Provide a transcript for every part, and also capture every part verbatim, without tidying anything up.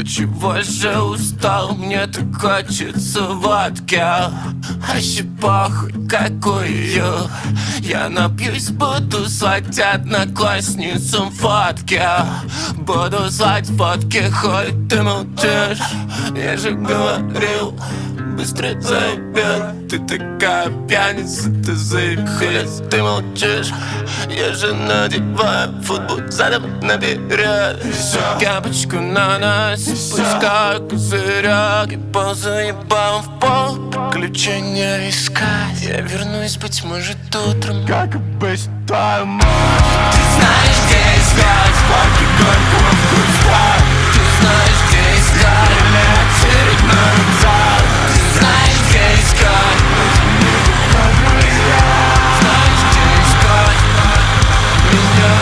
До чего же устал, мне так хочется водки. А ще похуй какую. Я напьюсь, буду слать одноклассницам фотки. Буду слать фотки, хоть ты молчишь. Я же говорил, быстро заебет. Ты такая пьяница, ты заебись. Ты молчишь, я же надеваю футбол задом наперед. Капочку на нос, пускаю козырек. И ползаебал в пол, приключения искать. Я вернусь, быть может, утром, как обычно, твою мать. Ты знаешь, где искать фотки горького вкуса. Ты знаешь, где искать очередной зал. Ты знаешь, где искать. Знаешь, где искать меня.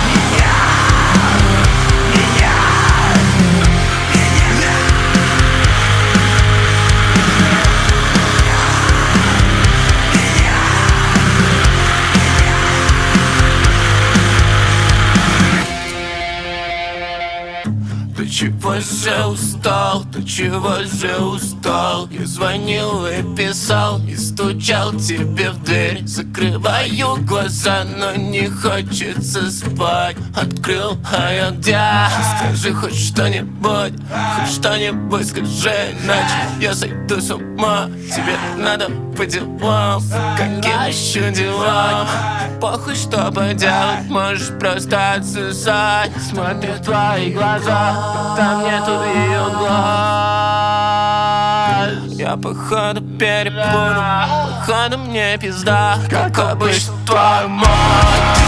До чего же устал, до чего же устал. Я звонил и писал, и стучал тебе в дверь. Закрываю глаза, но не хочется спать. Открыл, а я где? Скажи хоть что-нибудь, хоть что-нибудь скажи, иначе я сойду с ума. Тебе надо по делам, каким еще делам? Похуй, что поделать, можешь просто отсосать. Смотрю в твои глаза, там нету ее глаз. Я походу перепутал, походу мне пизда, как обычно, твою мать.